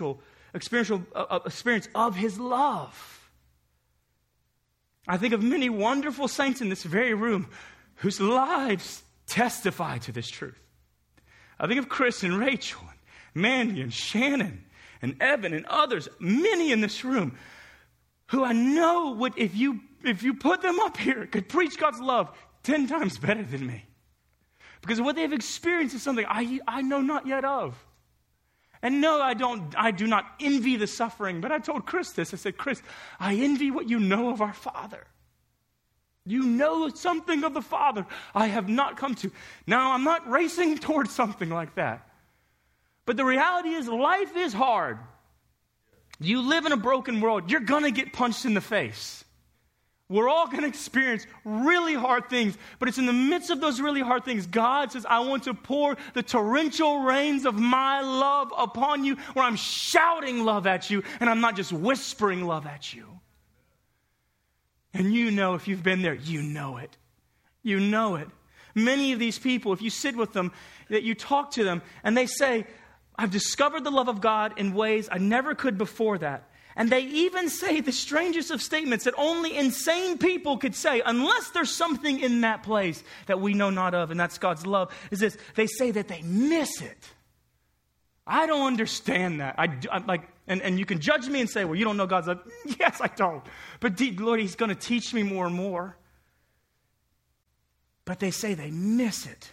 of his love. I think of many wonderful saints in this very room whose lives testify to this truth. I think of Chris and Rachel and Mandy and Shannon and Evan and others, many in this room, who I know would, if you put them up here, could preach God's love 10 times better than me. Because what they've experienced is something I know not yet of. And no, I do not envy the suffering, but I told Chris this. I said, Chris, I envy what you know of our Father. You know something of the Father I have not come to. Now, I'm not racing towards something like that. But the reality is, life is hard. You live in a broken world. You're going to get punched in the face. We're all going to experience really hard things. But it's in the midst of those really hard things, God says, I want to pour the torrential rains of my love upon you, where I'm shouting love at you, and I'm not just whispering love at you. And you know, if you've been there, you know it. You know it. Many of these people, if you sit with them, that you talk to them, and they say, I've discovered the love of God in ways I never could before that. And they even say the strangest of statements that only insane people could say, unless there's something in that place that we know not of, and that's God's love, is this: they say that they miss it. I don't understand that. I'm like, and you can judge me and say, well, you don't know God's love. Yes, I don't. But Lord, he's going to teach me more and more. but they say they miss it.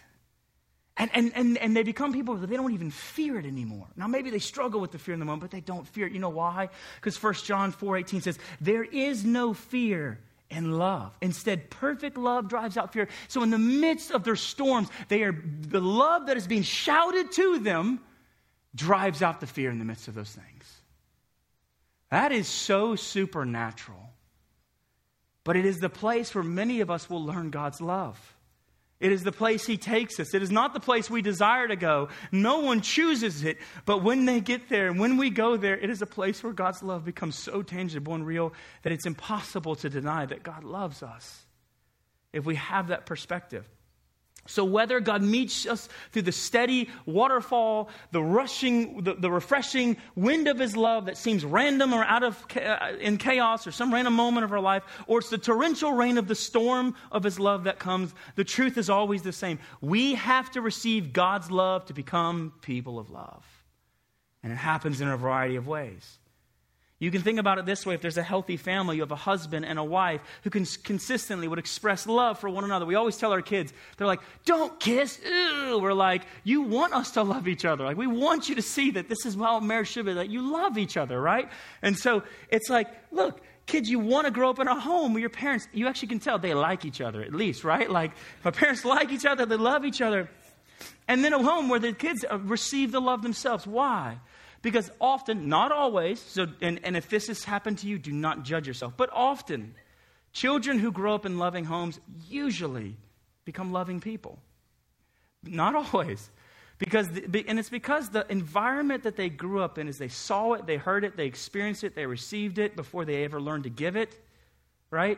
And they become people that they don't even fear it anymore. Now, maybe they struggle with the fear in the moment, but they don't fear it. You know why? Because 1 John 4:18 says, there is no fear in love. Instead, perfect love drives out fear. So in the midst of their storms, the love that is being shouted to them drives out the fear in the midst of those things. That is so supernatural. But it is the place where many of us will learn God's love. It is the place He takes us. It is not the place we desire to go. No one chooses it. But when they get there and when we go there, it is a place where God's love becomes so tangible and real that it's impossible to deny that God loves us if we have that perspective. So whether God meets us through the steady waterfall, the refreshing wind of His love that seems random or in chaos or some random moment of our life, or it's the torrential rain of the storm of His love that comes, the truth is always the same. We have to receive God's love to become people of love. And it happens in a variety of ways. You can think about it this way. If there's a healthy family, you have a husband and a wife who consistently would express love for one another. We always tell our kids, they're like, don't kiss. Ew. We're like, you want us to love each other. Like, we want you to see that this is how marriage should be, that you love each other, right? And so it's like, look, kids, you want to grow up in a home where your parents, you actually can tell they like each other at least, right? Like, my parents like each other, they love each other. And then a home where the kids receive the love themselves. Why? Because often, not always, and if this has happened to you, do not judge yourself. But often, children who grow up in loving homes usually become loving people. Not always. And it's because the environment that they grew up in is they saw it, they heard it, they experienced it, they received it before they ever learned to give it. Right?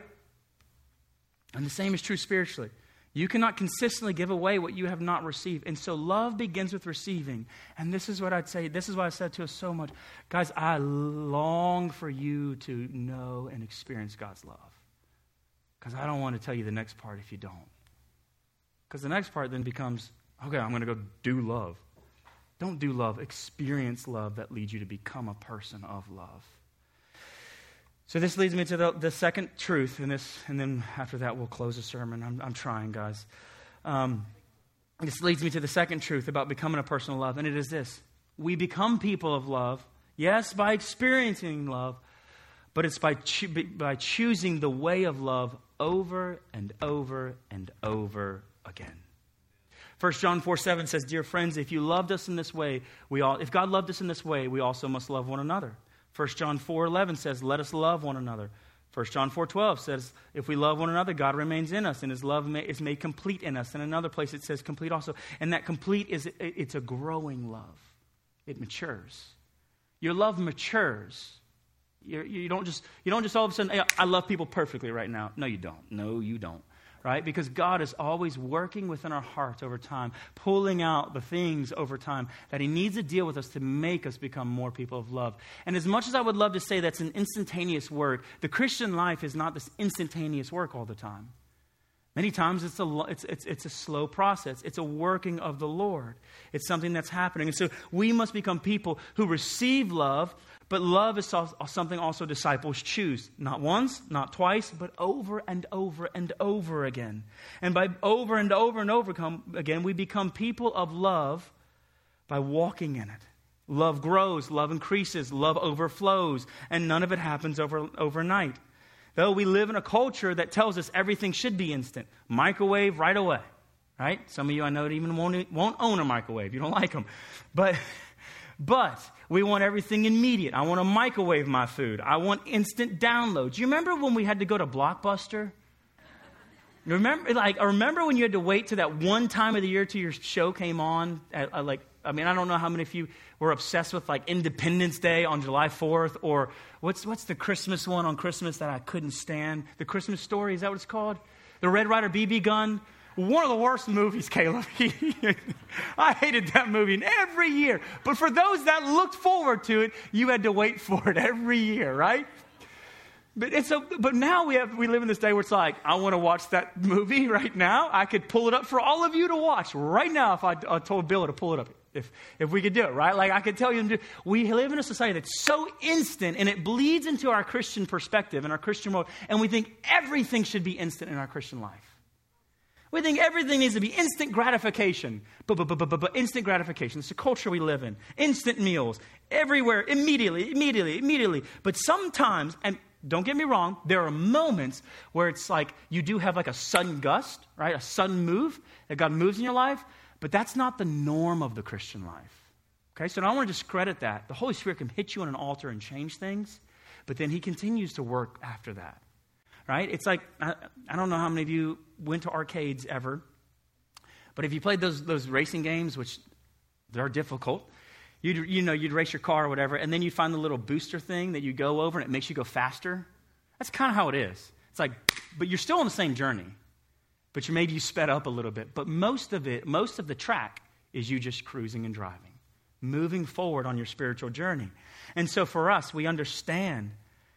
And the same is true spiritually. You cannot consistently give away what you have not received. And so love begins with receiving. And this is what I'd say. This is what I said to us so much. Guys, I long for you to know and experience God's love. Because I don't want to tell you the next part if you don't. Because the next part then becomes, okay, I'm going to go do love. Don't do love. Experience love that leads you to become a person of love. So this leads me to the second truth, and then after that we'll close the sermon. I'm trying, guys. This leads me to the second truth about becoming a person of love, and it is this. We become people of love, yes, by experiencing love, but it's by choosing the way of love over and over and over again. 1 John 4:7 says, dear friends, if you loved us in this way, if God loved us in this way, we also must love one another. 1 John 4:11 says, let us love one another. 1 John 4:12 says, if we love one another, God remains in us, and His love is made complete in us. In another place it says complete also. And that complete it's a growing love. It matures. Your love matures. You don't just all of a sudden, hey, I love people perfectly right now. No, you don't. No, you don't. Right? Because God is always working within our hearts over time, pulling out the things over time that He needs to deal with us to make us become more people of love. And as much as I would love to say that's an instantaneous work, the Christian life is not this instantaneous work all the time. Many times it's a slow process. It's a working of the Lord. It's something that's happening. And so we must become people who receive love, but love is something also disciples choose. Not once, not twice, but over and over and over again. And by over and over and over again, we become people of love by walking in it. Love grows, love increases, love overflows, and none of it happens overnight. Though we live in a culture that tells us everything should be instant. Microwave right away, right? Some of you I know even won't own a microwave. You don't like them. But we want everything immediate. I want to microwave my food. I want instant downloads. You remember when we had to go to Blockbuster? Remember when you had to wait till that one time of the year till your show came on? I don't know how many of you were obsessed with like Independence Day on July 4th, or what's the Christmas one on Christmas that I couldn't stand? The Christmas Story, is that what it's called? The Red Ryder BB gun. One of the worst movies, Caleb. I hated that movie every year. But for those that looked forward to it, you had to wait for it every year, right? But now we live in this day where it's like, I want to watch that movie right now. I could pull it up for all of you to watch right now if I told Bill to pull it up. If we could do it, right? Like I could tell you, we live in a society that's so instant, and it bleeds into our Christian perspective and our Christian world, and we think everything should be instant in our Christian life. We think everything needs to be instant gratification. But instant gratification. It's the culture we live in. Instant meals. Everywhere. Immediately. But sometimes, and don't get me wrong, there are moments where it's like you do have like a sudden gust, right? A sudden move that God moves in your life. But that's not the norm of the Christian life. Okay, so I don't want to discredit that. The Holy Spirit can hit you on an altar and change things, but then he continues to work after that. Right? It's like, I don't know how many of you went to arcades ever, but if you played those racing games, which they're difficult, you'd race your car or whatever, and then you find the little booster thing that you go over and it makes you go faster. That's kind of how it is. It's like, but you're still on the same journey, but maybe you sped up a little bit. But most of the track is you just cruising and driving, moving forward on your spiritual journey. And so for us, we understand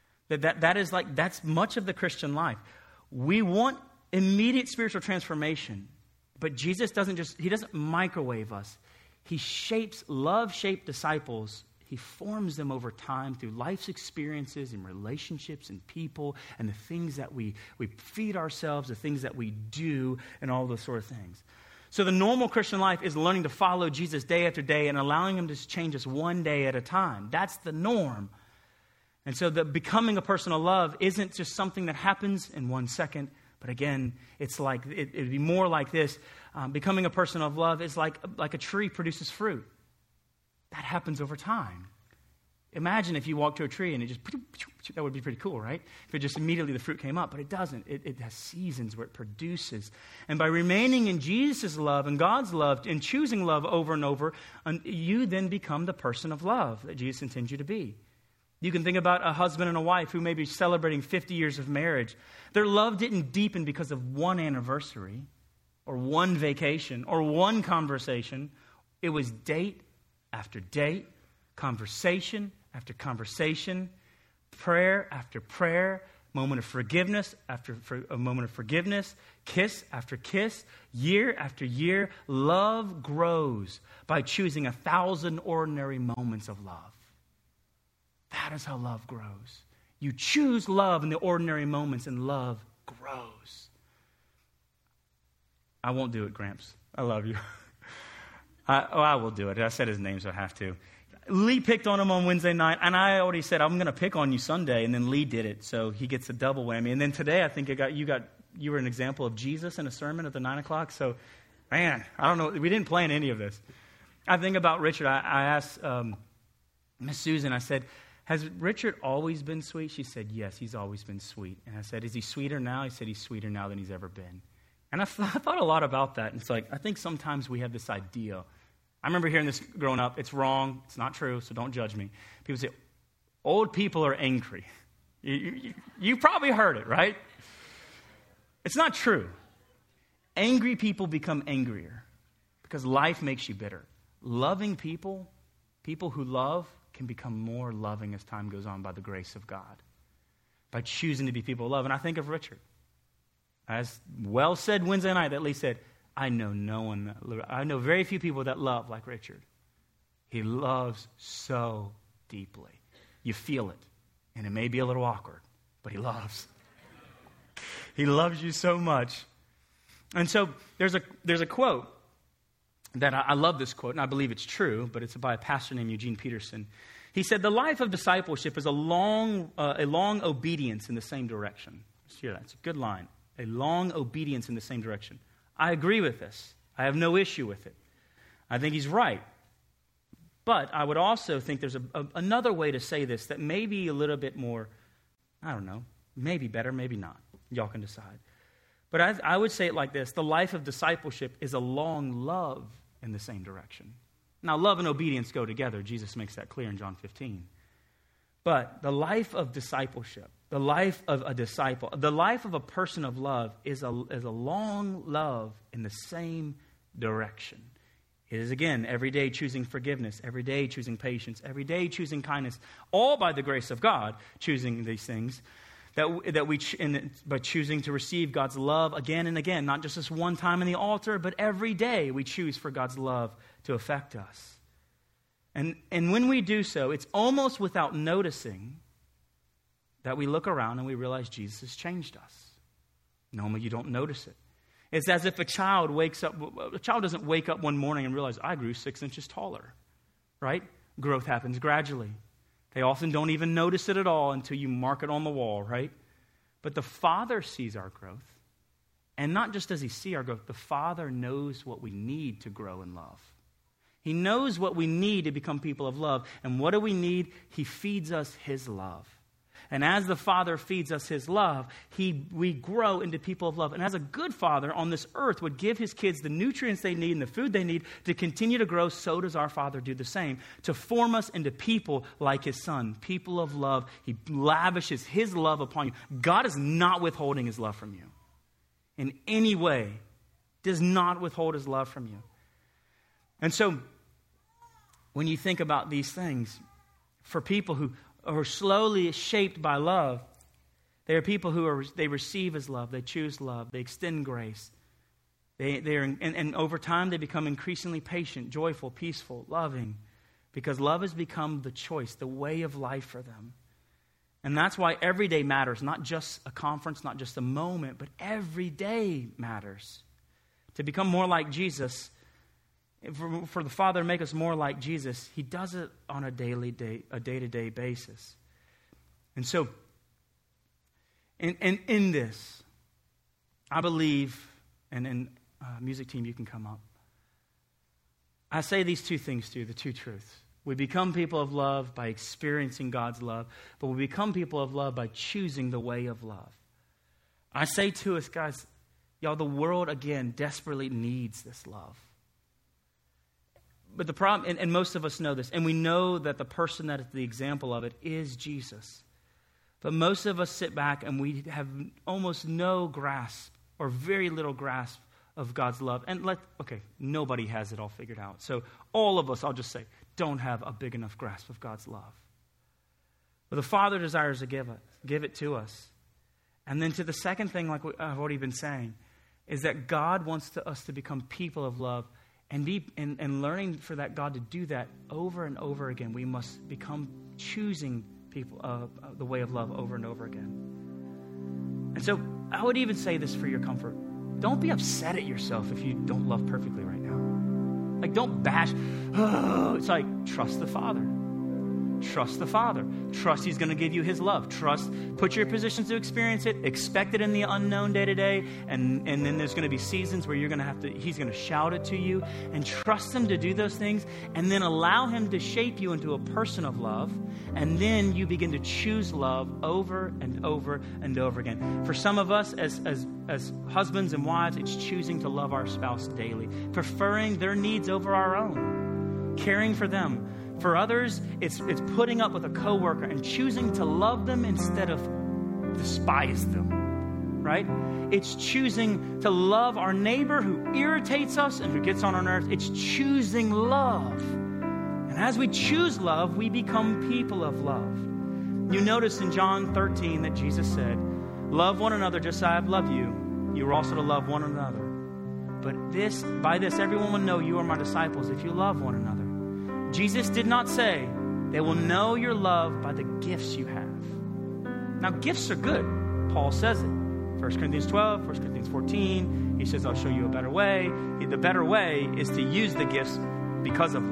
that's much of the Christian life. We want immediate spiritual transformation, but Jesus he doesn't microwave us. He shapes love-shaped disciples. He forms them over time through life's experiences and relationships and people and the things that we feed ourselves, the things that we do, and all those sort of things. So the normal Christian life is learning to follow Jesus day after day and allowing him to change us one day at a time. That's the norm. And so the becoming a person of love isn't just something that happens in 1 second, but again, it's like it'd be more like this. Becoming a person of love is like a tree produces fruit. That happens over time. Imagine if you walked to a tree and it just, that would be pretty cool, right? If it just immediately the fruit came up, but it doesn't. It has seasons where it produces. And by remaining in Jesus' love and God's love and choosing love over and over, you then become the person of love that Jesus intends you to be. You can think about a husband and a wife who may be celebrating 50 years of marriage. Their love didn't deepen because of one anniversary or one vacation or one conversation. It was date after date, conversation after conversation, prayer after prayer, moment of forgiveness after a moment of forgiveness, kiss after kiss, year after year. Love grows by choosing 1,000 ordinary moments of love. That is how love grows. You choose love in the ordinary moments, and love grows. I won't do it, Gramps. I love you. I will do it. I said his name, so I have to. Lee picked on him on Wednesday night, and I already said, I'm going to pick on you Sunday, and then Lee did it, so he gets a double whammy. And then today, I think you were an example of Jesus in a sermon at the 9 o'clock, so, man, I don't know. We didn't plan any of this. I think about Richard. I asked Miss Susan, I said, has Richard always been sweet? She said, yes, he's always been sweet. And I said, is he sweeter now? He said, he's sweeter now than he's ever been. And I thought a lot about that. And it's like, I think sometimes we have this idea. I remember hearing this growing up. It's wrong. It's not true, so don't judge me. People say, old people are angry. You probably heard it, right? It's not true. Angry people become angrier because life makes you bitter. Loving people who love, can become more loving as time goes on by the grace of God, by choosing to be people of love. And I think of Richard. As well said Wednesday night, that Lee said, I know very few people that love like Richard. He loves so deeply. You feel it, and it may be a little awkward, but he loves. He loves you so much. And so there's a quote that I love this quote, and I believe it's true, but it's by a pastor named Eugene Peterson. He said, the life of discipleship is a long obedience in the same direction. Let's hear that. It's a good line. A long obedience in the same direction. I agree with this. I have no issue with it. I think he's right. But I would also think there's another way to say this that may be a little bit more, I don't know, maybe better, maybe not. Y'all can decide. But I would say it like this. The life of discipleship is a long love in the same direction. Now, love and obedience go together. Jesus makes that clear in John 15. But the life of discipleship, the life of a disciple, the life of a person of love is a long love in the same direction. It is, again, every day choosing forgiveness, every day choosing patience, every day choosing kindness, all by the grace of God, choosing these things. By choosing to receive God's love again and again, not just this one time in the altar, but every day we choose for God's love to affect us. And when we do so, it's almost without noticing that we look around and we realize Jesus has changed us. Normally you don't notice it. It's as if a child doesn't wake up one morning and realize, I grew 6 inches taller, right? Growth happens gradually. They often don't even notice it at all until you mark it on the wall, right? But the Father sees our growth. And not just does he see our growth, the Father knows what we need to grow in love. He knows what we need to become people of love. And what do we need? He feeds us his love. And as the Father feeds us his love, we grow into people of love. And as a good father on this earth would give his kids the nutrients they need and the food they need to continue to grow, so does our Father do the same, to form us into people like his Son, people of love. He lavishes his love upon you. God is not withholding his love from you in any way. Does not withhold his love from you. And so when you think about these things, for people who are slowly shaped by love, they are people they receive his love, they choose love, they extend grace. And over time they become increasingly patient, joyful, peaceful, loving, because love has become the choice, the way of life for them. And that's why every day matters, not just a conference, not just a moment, but every day matters. To become more like Jesus, for the Father to make us more like Jesus, he does it on a day-to-day basis. And so, in this, I believe, and music team, you can come up. I say these two things to you, the two truths. We become people of love by experiencing God's love, but we become people of love by choosing the way of love. I say to us, guys, y'all, the world, again, desperately needs this love. But the problem, and most of us know this, and we know that the person that is the example of it is Jesus. But most of us sit back and we have almost no grasp or very little grasp of God's love. And nobody has it all figured out. So all of us, I'll just say, don't have a big enough grasp of God's love. But the Father desires to give it to us. And then to the second thing, like I've already been saying, is that God wants us to become people of love. And learning for that God to do that over and over again, we must become choosing people the way of love over and over again. And so I would even say this for your comfort. Don't be upset at yourself if you don't love perfectly right now. Like, don't bash. It's like, trust the Father. Trust the Father. Trust he's going to give you his love. Trust, put your positions to experience it. Expect it in the unknown day to day. And then there's going to be seasons where he's going to shout it to you. And trust him to do those things. And then allow him to shape you into a person of love. And then you begin to choose love over and over and over again. For some of us as husbands and wives, it's choosing to love our spouse daily. Preferring their needs over our own. Caring for them. For others, it's putting up with a coworker and choosing to love them instead of despise them, right? It's choosing to love our neighbor who irritates us and who gets on our nerves. It's choosing love. And as we choose love, we become people of love. You notice in John 13 that Jesus said, love one another just as I have loved you. You are also to love one another. But by this, everyone will know you are my disciples if you love one another. Jesus did not say, they will know your love by the gifts you have. Now, gifts are good. Paul says it. 1 Corinthians 12, 1 Corinthians 14. He says, I'll show you a better way. The better way is to use the gifts because of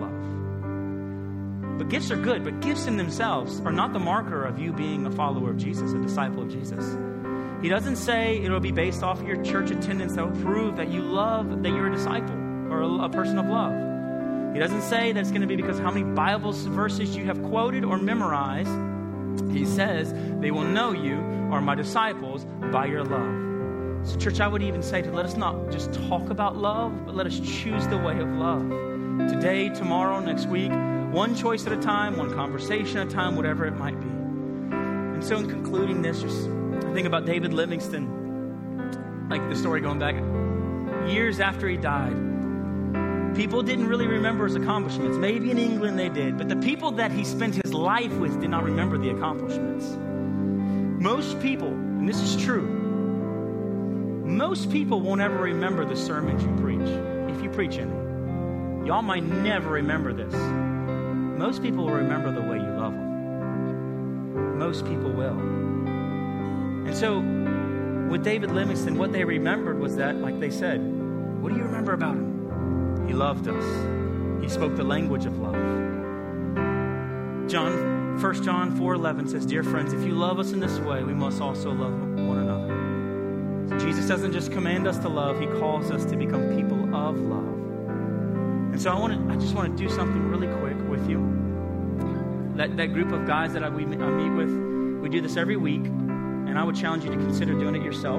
love. But gifts are good. But gifts in themselves are not the marker of you being a follower of Jesus, a disciple of Jesus. He doesn't say it'll be based off of your church attendance that will prove that you love, that you're a disciple or a person of love. He doesn't say that it's going to be because how many Bible verses you have quoted or memorized. He says they will know you are my disciples by your love. So church, I would even say let us not just talk about love, but let us choose the way of love. Today, tomorrow, next week, one choice at a time, one conversation at a time, whatever it might be. And so in concluding this, just think about David Livingstone, like the story going back years after he died. People didn't really remember his accomplishments. Maybe in England they did. But the people that he spent his life with did not remember the accomplishments. Most people, and this is true, most people won't ever remember the sermons you preach, if you preach any. Y'all might never remember this. Most people will remember the way you love them. Most people will. And so, With David Livingstone, what they remembered was that, like they said, what do you remember about him? He loved us. He spoke the language of love. 1 John 4:11 says, dear friends, if you love us in this way, we must also love one another. So Jesus doesn't just command us to love, he calls us to become people of love. And so I just want to do something really quick with you. That group of guys that I meet with, we do this every week, and I would challenge you to consider doing it yourself.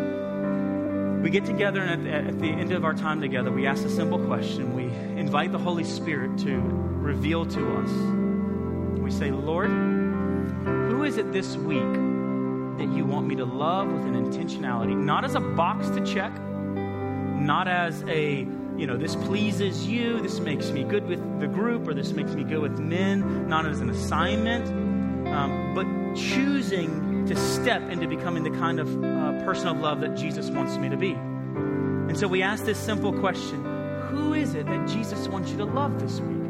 We get together, and at the end of our time together, we ask a simple question. We invite the Holy Spirit to reveal to us. We say, Lord, who is it this week that you want me to love with an intentionality? Not as a box to check, not as a, this pleases you, this makes me good with the group, or this makes me good with men, not as an assignment, but choosing to step into becoming the kind of person of love that Jesus wants me to be. And so we ask this simple question: who is it that Jesus wants you to love this week?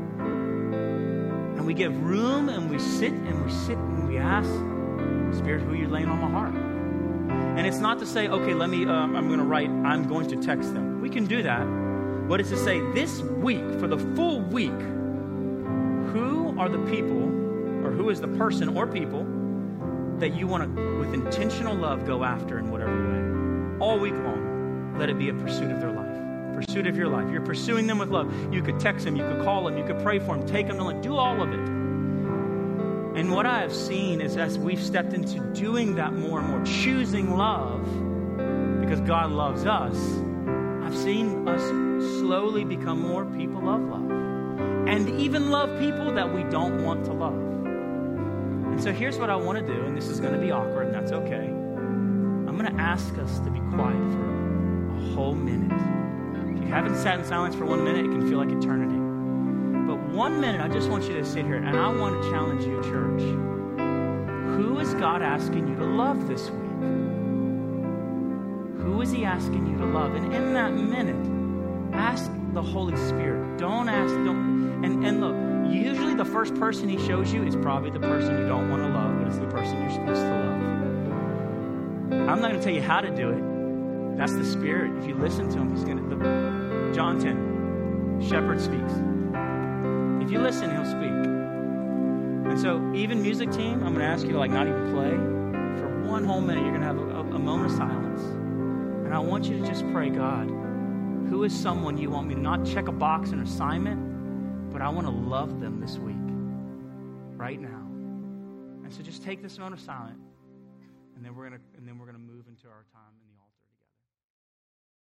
And we give room, and we sit and we ask, Spirit, who are you laying on my heart? And it's not to say, okay, let me, I'm going to text them. We can do that. What is to say, this week, for the full week, who are the people, or who is the person or people that you want to, with intentional love, go after in whatever way? All week long, let it be a pursuit of their life. Pursuit of your life. You're pursuing them with love. You could text them, you could call them, you could pray for them, take them to lunch, do all of it. And what I have seen is, as we've stepped into doing that more and more, choosing love, because God loves us, I've seen us slowly become more people of love. And even love people that we don't want to love. And so here's what I want to do, and this is going to be awkward, and that's okay. I'm going to ask us to be quiet for a whole minute. If you haven't sat in silence for 1 minute, it can feel like eternity. But 1 minute, I just want you to sit here, and I want to challenge you, church. Who is God asking you to love this week? Who is he asking you to love? And in that minute, ask the Holy Spirit. And look, usually the first person he shows you is probably the person you don't want to love, but it's the person you're supposed to love. I'm not going to tell you how to do it. That's the Spirit. If you listen to him, he's going to. John 10, shepherd speaks. If you listen, he'll speak. And so, even music team, I'm going to ask you to not even play. For 1 whole minute, you're going to have a moment of silence. And I want you to just pray, God, who is someone you want me to not check a box, an assignment, but I want to love them this week, right now. And so just take this moment of silence, and then we're going to move into our time.